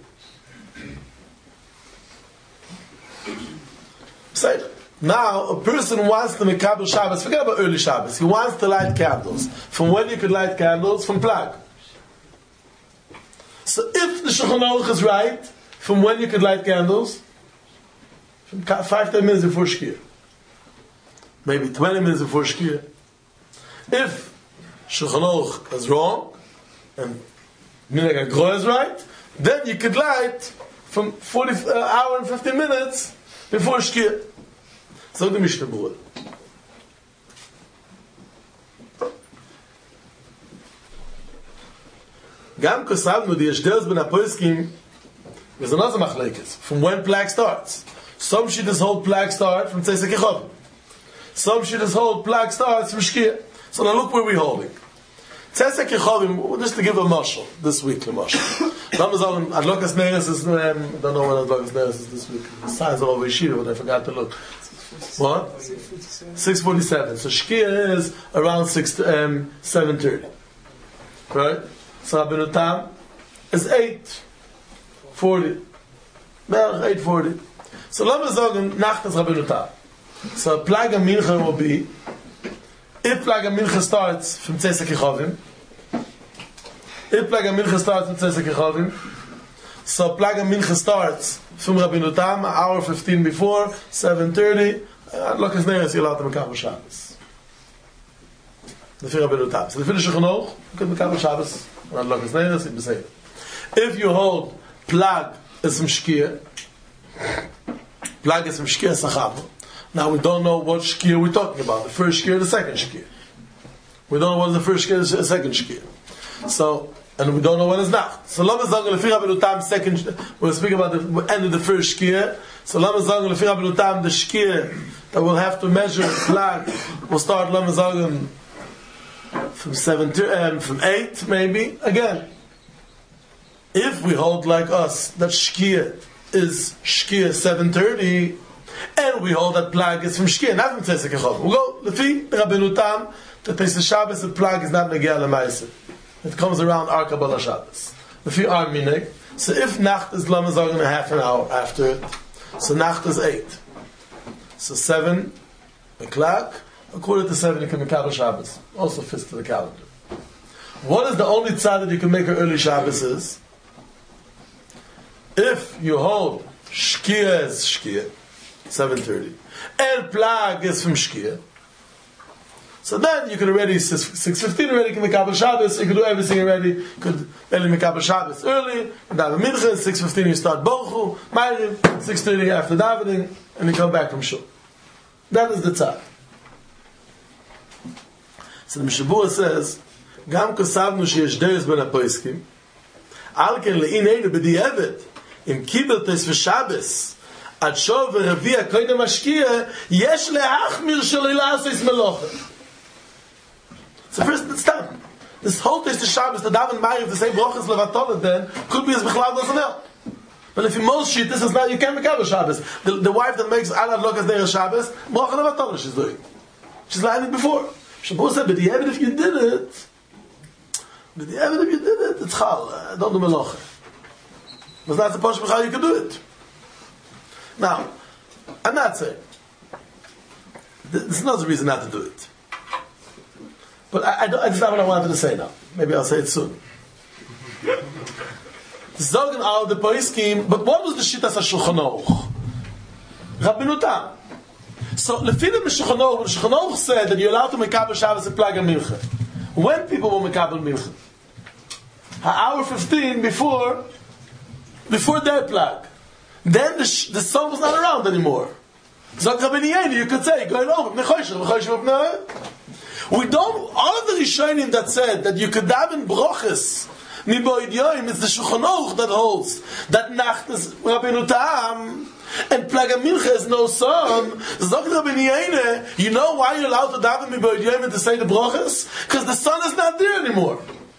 Say it. Now, a person wants to make Kabbalah Shabbos, forget about early Shabbos, he wants to light candles. From when you could light candles? From Plag. So if the Shulchan Aruch is right, from when you could light candles? From five, ten minutes before Shkia. Maybe twenty minutes before Shkia. If Shulchan Aruch is wrong, and Minhag HaGro is right, then you could light from forty uh, hour and fifteen minutes before Shkia. So the Mishnah Berurah. Gam Kosavnu, the Yeshdeus ben Apoiskim, there's another machlekes from when plague starts. Some shittas hold plague start from Tzesek Yechov. Some shittas hold plague starts from Shkia. So now look where we're holding. Tzesek Yechovim, just to give a mashal this week, the mashal. Ramazan Adlokas Neres is, um, I don't know when Adlokas Neres is this week. The signs are over Yeshiva, but I forgot to look. What? six forty-seven. So Shkia is around six, um, seven thirty. Right? So Rabbeinu Tam is eight forty. Well, eight forty. So let me say, Nacht is Rabbeinu Tam. So Plaga Mincha will be, if Plaga Mincha starts from Tzesek Yechovim, if Plaga Mincha starts from Tzesek Yechovim, so Plaga Mincha starts from Rabbeinu Tam, an hour fifteen before, seven thirty, look as near as you're allowed to Mekabel Shabbos. The Fir Rabbeinu Tam. So the finish of Chanoch, you can Mekabel Shabbos, and look as near as you're saying. If you hold Plag is from Shkia, Plag is from Shkia Sachav. Now we don't know what Shkia we're talking about, the first Shkia or the second Shkia. We don't know what is the first Shkia or the second Shkia. So, and we don't know when it's Nacht. So Lama Zang Lefi Rabbeinu Tam second, we'll speak about the end of the first Shkia. So Lama Zang Lefi Rabbeinu Tam, the Shkia that we'll have to measure Plag, we'll start Lama Zang from seven to, um, from eight maybe. Again, if we hold like us that Shkia is Shkia seven thirty, and we hold that Plag is from Shkia, not from Tzesek Yechov. We'll go, Lefi Rabbeinu Tam, that Pesach Shabbos, the Plag is not Negeah L'Maaseh. It comes around our Kabbalah Shabbos. Lefi our Minig. So if Nacht is Lama Zagen a half an hour after it, so Nacht is eight. So seven o'clock, according to seven, you can make Kabbalah Shabbos. Also fits to the calendar. What is the only tzad that you can make an early Shabbos is? If you hold Shkia is Shkia, seven thirty, and Plag is from Shkia, so then you can already, six fifteen already can make Kabbalah Shabbos, you can do everything already, you could barely make Kabbalah Shabbos early, and have a mincha, six fifteen you start Bochu, Ma'ariv, six thirty after davening, and you come back from Shul. That is the tzad. So the Mishabura says, Gam kosavnu sheyesh deres ben apoiskim, al ken le'in einu b'di'evet, im kibel tes v'Shabbos, ad shov v'revia koydem hashkia, yesh le'achmir shelo la'asos melocha. So first, it's done. This whole Tes Shabbos, the Daven Ma'ariv, the same Brochus Levatolet then, could be as Bechlav doesn't help. But if you most shit, this is not, you can't make Kabbalah Shabbos. The, the wife that makes Alad Lokas Deir Shabbos, Brochus Levatolet she's doing. She's lying it before. Shabbos said, but the evidence if you did it, but the evidence if you did it, it's Chal, uh, don't do Melocha. But that's the Posh Bechal, you can do it. Now, I'm not saying, this is not the reason not to do it. But I, I, don't, I just not what I wanted to say now. Maybe I'll say it soon. Zogen al the Poiskim, but what was the Shittas HaShulchan Aruch? Rabbeinu Tam. So, Lefi the Shulchan Aruch, the Shulchan Aruch said that you're allowed to make Kabbalah Shabbos and Plag and Mincha. When people will make Kabbalah Mincha? An hour fifteen before, before their Plag. Then the, sh- the sun was not around anymore. Zog Rabbeinu Yaini, you could say, going over, Nechoshech, Nechoshech, Nechoshech. We don't, all of the Rishonim that said that you could daven broches miboid yoim, it's the Shulchan Aruch that holds that Nacht is Rabbeinu Tam and Plag Mincha is no sun. Zog Rabbeinu Yaine, you know why you're allowed to daven miboid yoim and to say the broches? Because the sun is not there anymore.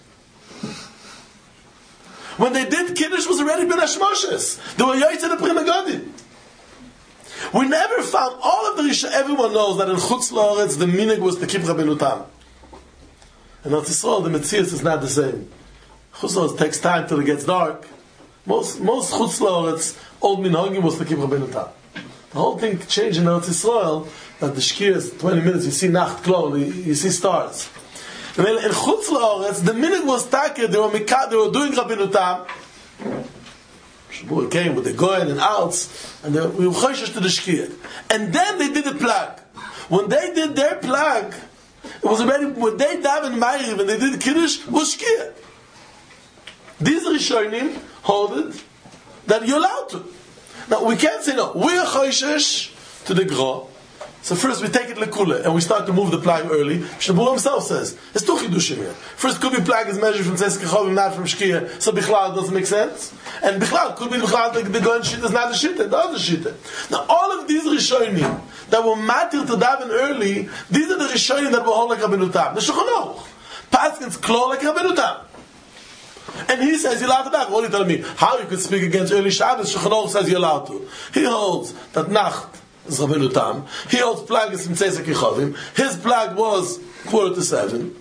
When they did Kiddush, was already been Hashmoshes. They were Yoytze the Pri Megadim. We never found, all of the Risha, everyone knows that in Chutz La'aretz the minig was to keep Rabbeinu Tam. In Eretz Yisrael the Metzias is not the same. Chutz La'aretz takes time till it gets dark. Most most Chutz La'aretz old minhagim was to keep Rabbeinu Tam. The whole thing changed in Eretz Yisrael that the Shkia is twenty minutes, you see Nacht Klor, you, you see stars. And in Chutz La'aretz the minig was takir, they were mikad, they were doing Rabbeinu Tam. Shabbos came with the Goyen and Alts, and they were choshesh to the Shkia. And then they did the Plag. When they did their Plag, it was already, when they davened Ma'ariv and they did Kiddush, was Shkia. These Rishonim hold it that you're allowed to. Now, we can't say no. We're choshesh to the Gro, So first we take it lekula and we start to move the plag early. Shabu himself says it's two chidushim here. First could be plag is measured from Tzes Kechovim, not from Shkia. So bichlal doesn't make sense. And bichlal could be bichlal the, the going shit is not the shit, the other shit. Now all of these rishonim that were matir to daven early, these are the rishonim that were hold like Rabbeinu Tam. The Shulchan Aruch Paskins klo like Rabbeinu Tam. And he says you're allowed to daven. What are you telling me? How you could speak against early Shabbos? Shulchan Aruch says you're allowed to. He holds that Nacht is Rabbeinu Tam. He holds plag is from Tzes Kechovim. His plag was quarter to seven.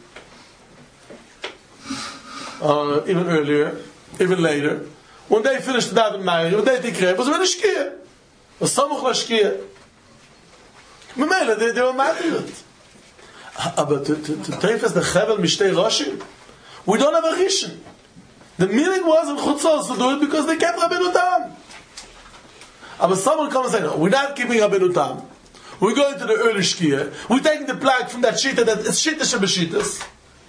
Uh, even earlier, even later. When they finished the daven Ma'ariv, when they tikrev, it was already Shkia. It was Samuch LaShkia. Memela, they, they were matir. But to, to, to Teifes the Chevel Mishtei Roshim, we don't have a Rishon. The meaning was in Chutzos to do it because they kept Rabbeinu Tam. But someone comes and say, no, we're not keeping Rabbeinu Tam. We're going to the early Shkia. We're taking the plag from that Shita that is Shita Shebeshitas.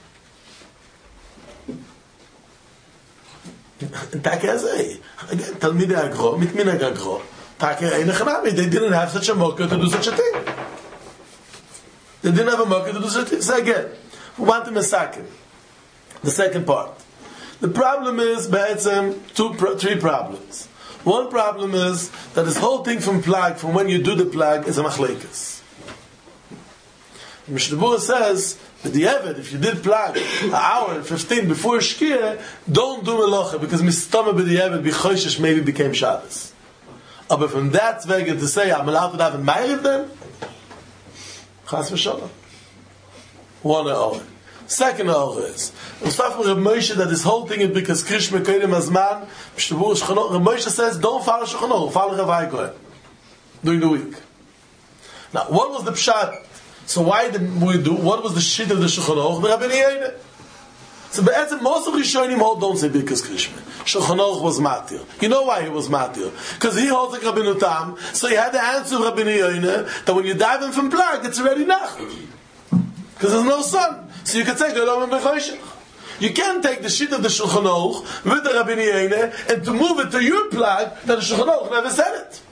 Take as a again, Talmidei Agro, mit Minhag Agro. Take a Nechanami. They didn't have such a mocker to do such a thing. They didn't have a mocker to do such a thing. So again, we want to massacre. The second part. The problem is, Ba'etzem, two, three problems. One problem is that this whole thing from plag, from when you do the plag, is a machlekes. Mishnah Berurah says that the Eved, if you did plag an hour and fifteen before Shkia, don't do melacha because mistama by the Eved b'choishesh maybe became Shabbos. But from that vega to say I'm allowed to have a ma'ariv then, chas v'shalom. One hour. Second hour is Mustafa Reb Moshe that this whole thing is because Krish Mekodim Azman. Reb Moshe says don't follow Shulchan Aruch, follow Rav Kohen during the week. Now, what was the pshat? So why did we do? What was the shit of the Shulchan Aruch? The Rabbeinu Yehuda. So, but most of Rishonim hold don't say because Krishma. Shulchan Aruch was matir. You know why he was matir? Because he holds like Rabbeinu Tam. So he had the answer of Rabbeinu Yehuda that when you dive in from plag, it's already nacht. Because there's no sun. So you can take the Olam B'choshech. You can take the shit of the Shulchan Aruch with the Rabbeinu Yehuda and to move it to your plag that the Shulchan Aruch never said it.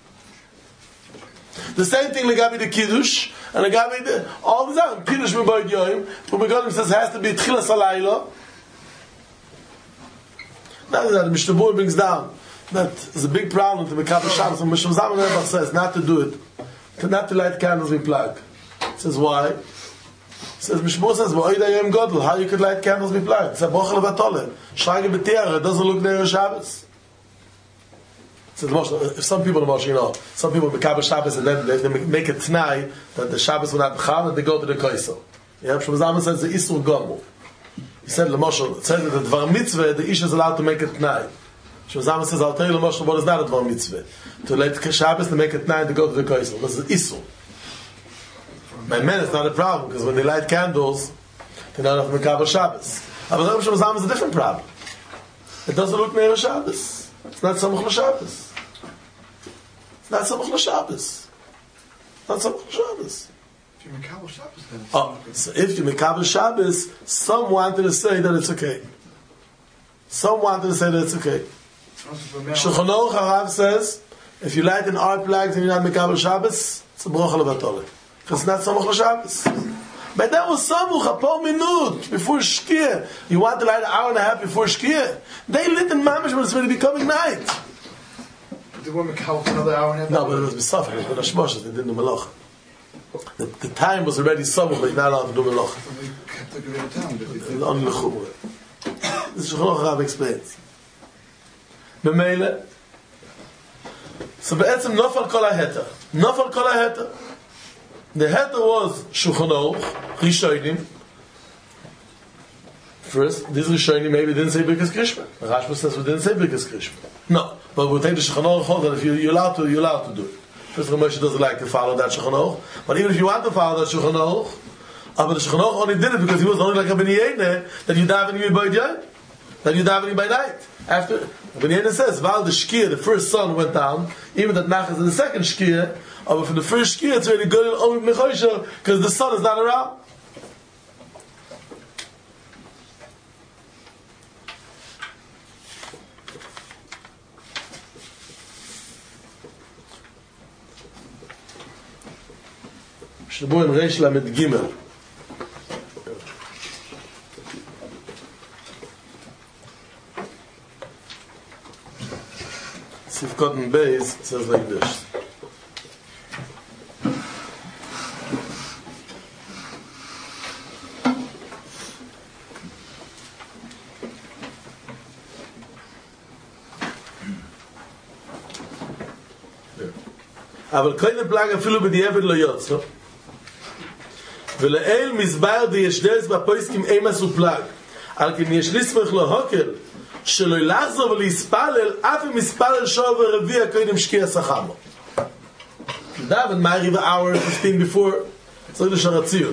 The same thing legabi the Kiddush and legabi the all the time Kiddush M'Boid Yoim. But Megadim says it has to be Tchilas Halayla. Now that the Mishnah Berurah brings down that is a big problem to Mekabel Shabbos. And Mishnah Zalman Rebbe says not to do it, to not to light candles with plag. Says why? Says Mishnah Berurah says V'oida Yom Godel, how you could light candles with plag? It's a Bochel Vatole. Shrage B'Tiara, it doesn't look near Shabbos. So if some people, you know, some people Mekabel Shabbos and then they, they make a t'nai that the Shabbos will not b'chal and they go to the Koisel. Yeah, Shmuel Zalman says the Isur Gomu. He said L'Moshel, it says that the Dvar Mitzvah, the Ish is allowed to make a t'nai. Shmuel Zalman says, I'll tell you L'Moshel what is not a Dvar Mitzvah. To let Shabbos to make a t'nai to go to the Koisel. This is Isur. By men it's not a problem because when they light candles, they don't have Mekabel Shabbos. But Shmuel Zalman is a different problem. It doesn't look near a Shabbos. It's not Samuch L'Shabbos. It's not Samuch L'Shabbos. Not Samuch L'Shabbos. If you're Mekabel Shabbos, then it's oh, so if you're Mekabel Shabbos, some wanted to say that it's okay. Some wanted to say that it's okay. Shulchan Aruch Harav says, if you light an art flag and you're not Mekabel Shabbos, it's a brocha levatole. Because it's not Samuch L'Shabbos. But that was Samuch, a paar minute before Shkia. You want to light an hour and a half before Shkia. They lit in Mamish when it's already becoming night. They were Mekabel for another hour and a half? No, but it was B'safar, it was Hashmoshes, they didn't do Melach. The, the time was already Samuch, but you're not allowed to do Melach. They kept a good time, but they did. Only L'chumre. This is Shulchan Aruch explains. Memele. So Be'etzem Nofal Kol HaHeter. Nofal Kol HaHeter. The heter was Shulchan Aruch, Rishonim. First, these Rishonim maybe didn't say Birkas Krishma. Rashba says we didn't say Birkas Krishma. No, but we'll take the Shulchan Aruch hold that if you, you're allowed to, you're allowed to do it. First, Ramosha doesn't like to follow that Shulchan Aruch, but even if you want to follow that Shulchan Aruch, uh, but the Shulchan Aruch only did it because he was only like a Ben Yehuda that you davening by day, that you davening by night. After Ben Yehuda says, while the Shkia, the first sun went down, even that Nachas in the second Shkia. Oh, but for the first year, it's really good on Mechosha because the sun is not around. שבו עם ריש למד גימל. Sif Cotton Bays says like this. אבל כל הפלאג אפילו בדיעבד לא יוצא ולאל מסבר דישדס בפויסקים אימס ופלאג על כן יש לסמך לו הוקל שלא לחזור ולהספלל אף אם מספלל שוב ורביע קודם שקיע סחמו דאבן מעריב hour fifteen before צריך לשאר הציון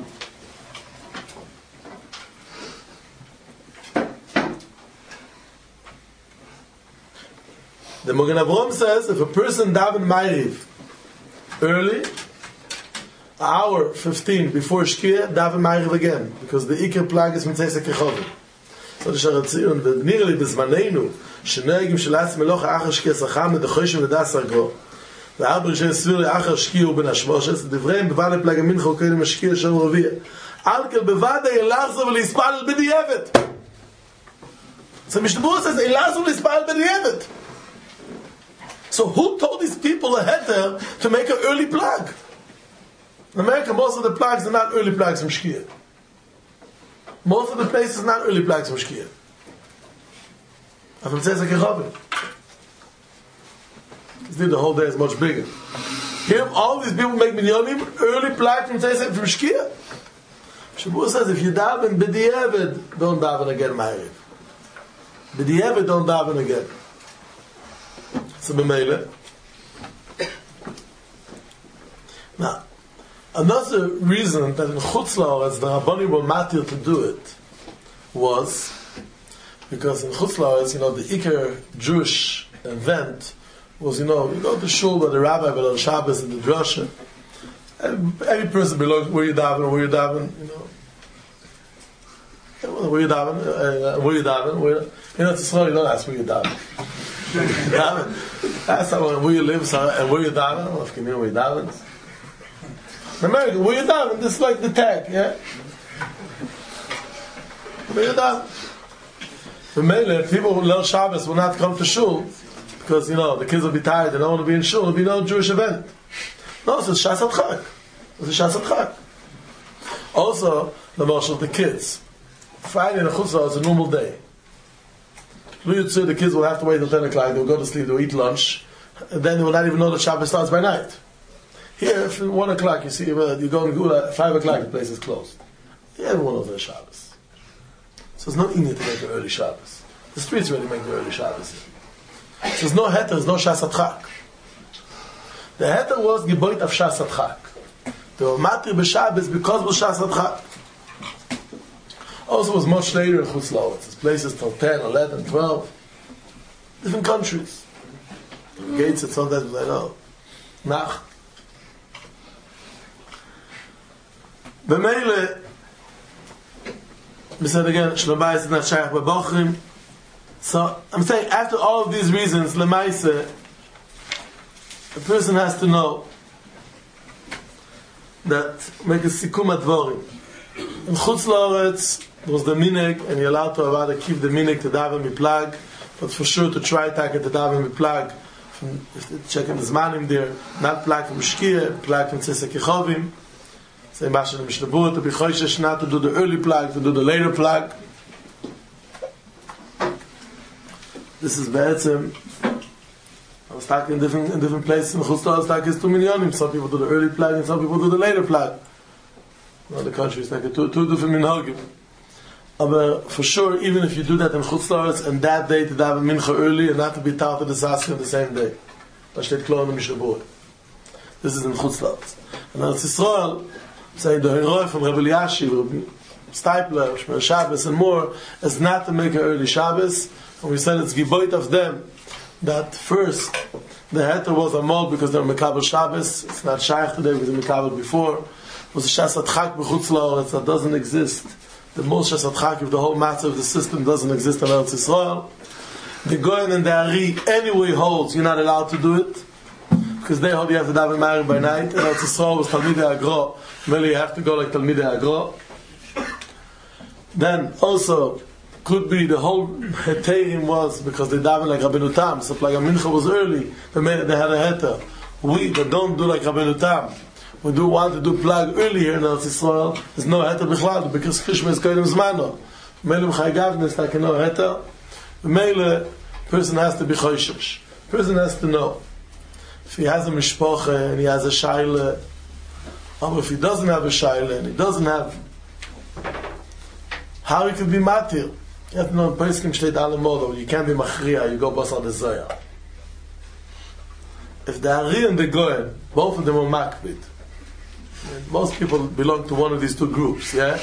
The Magen Avraham says if a person daven Ma'ariv early, an hour fifteen before Shkia, daven Ma'ariv again, because the Iker Plag is Mitzvah Kechovim. So the Sharatzion, the nearly Bizmanenu, Shenegim Shelatz Melocha Achar Shkia Sacham, the Choshim V'das Argo, the Arba Rishon Svir Achar Shkia Uben Hashmoshes, the Devreim Bevale Plag Mincha Ukedim Shkia Shem Rovia. Alkel Bevade Elazov L'Yispal B'Di'evet. So Mishnah says Elazov L'Yispal B'Di'evet. So who told these people ahead there to make an early plug? In America, most of the plugs are not early plugs from Shkia. Most of the places are not early plugs from Shkia. From Tzezek Yechovim. The whole day is much bigger. Here, all these people make minyanim early plug from Tzezek from Shkia. Shabbos says, if you daven b'di'evet, don't daven again Ma'ariv. B'di'evet, don't daven again. So b'meile. Now, another reason that in Chutz La'aretz the Rabbani were matir to do it was because in Chutz La'aretz, you know, the Iker Jewish event was, you know, you go to shul where the rabbi will on Shabbos in the drasha. Every, every person belongs where you daven, where you daven, you know. Where you daven, uh, where you daven, where you know, it's you don't ask where you daven. That's how where you live, so, and where you daven. Well, if you know where you daven. In America, where you daven, this is like the tag, yeah. Where you daven. For many people who learn Shabbos will not come to shul because you know the kids will be tired. They don't want to be in shul. There'll be no Jewish event. No, it's a Shas Chag. It's a Shas Chag. Also, the marshal, the kids. Friday in the Chutzah is a normal day. The kids will have to wait till ten o'clock, they'll go to sleep, they'll eat lunch, and then they will not even know that Shabbos starts by night. Here, if at one o'clock you see, uh, you go and go at five o'clock, the place is closed. Yeah, everyone knows there's Shabbos. So there's no need to make an early Shabbos. The streets already make the early Shabbos. So there's no heter, there's no Shas Chag. The heter was Geboit of Shas Chag. They were matir b'Shabbos because of Shas Chag. Also, it was much later in Chutz La'aretz. There's places till ten, eleven, twelve. Different countries. The gates, it's all that, I know. Nach. B'meile, we said again, Shlomo is not shaykh b'bochrim. So, I'm saying, after all of these reasons, Lemaise, a person has to know that, make a sikum advorim. In Chutz La'aretz, there was the minig, and you're allowed to rather keep the minig to daven miplag, but for sure to try to take it to daven miplag, checking the zmanim there, not plag from Shkia, plag from Tzezek Yechovim. Same Bashan and Mishnah to be choishesh not to do the early plag, to do the later plag. This is Be'etzim. I was talking in different, in different places, in Chutz La'aretz, like it's two minyanim. Some people do the early plag, and some people do the later plag. In other countries, like two, two different minhagim. But for sure, even if you do that in Chutz La'aretz, and that day to daven mincha early, and not to be taught to the Saskia on the same day. This is in Chutz La'aretz. And in Yisrael, saying the Heroi from Rebbe Eliashiv, Rebbe Steipler, Shmer Shabbos, and more, is not to make an early Shabbos. And we said it's giboit of them that first the heter was a mod because they're Mekabel Shabbos. It's not shaykh today because they're Mekabel before. It was a Shas Chag b'Chutz La'aretz that doesn't exist. The most Shas Chag, if the whole matter of the system doesn't exist in Eretz Yisrael. The Goyen and the Ari anyway holds you're not allowed to do it. because they hold you have to daven Ma'ariv by night, and Eretz Yisrael was Talmidei Agro, really you have to go like Talmidei Agro. Then also, could be the whole Heterim was because they daven like Rabbeinu Tam, so like a Mincha was early, they made they had a Heter. We that don't do like Rabbeinu Tam, we do want to do Plag earlier in Eretz Yisrael, there's no Heter Bichlal, because Chishma is Kodim Zmano. Mele M'chai Gavne is like no Heter. Mele, person has to be Choishish. Person has to know. If he has a Mishpoche and he has a Shaila, or if he doesn't have a Shaila and he doesn't have, how he could be Matir? You have to know in Pesachim steht alle Modo, you can't be Machriya, you go Basar de Zoya. If the Ari and the Goyen, both of them are Makbid, most people belong to one of these two groups, yeah?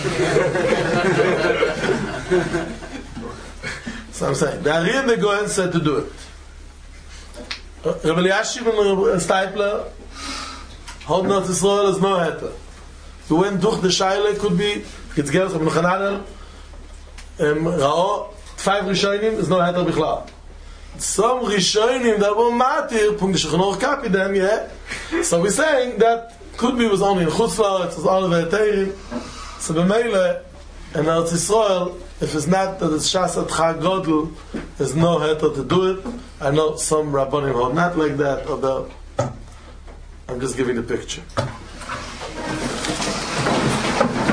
So I'm saying, the Ari and the Goyen said to do it. Rabbi Eliashib and Steipler, hold not Israel as no Heter. You went durch the Shaila, could be, it's Gersh, Rabbi Chananel, Rao, five Rishonim, is no Heter Bichlal. Some Rishonim that were Matir, Punkt Shechonor Kapi them, yeah? So we're saying that could be was only in Chutzlar, it was only the Heterim. So B'meile, in Eretz Yisrael, if it's not that it's Shasat Chag Godel, there's no Heter to do it. I know some Rabbanim hold not like that, or the, I'm just giving the picture.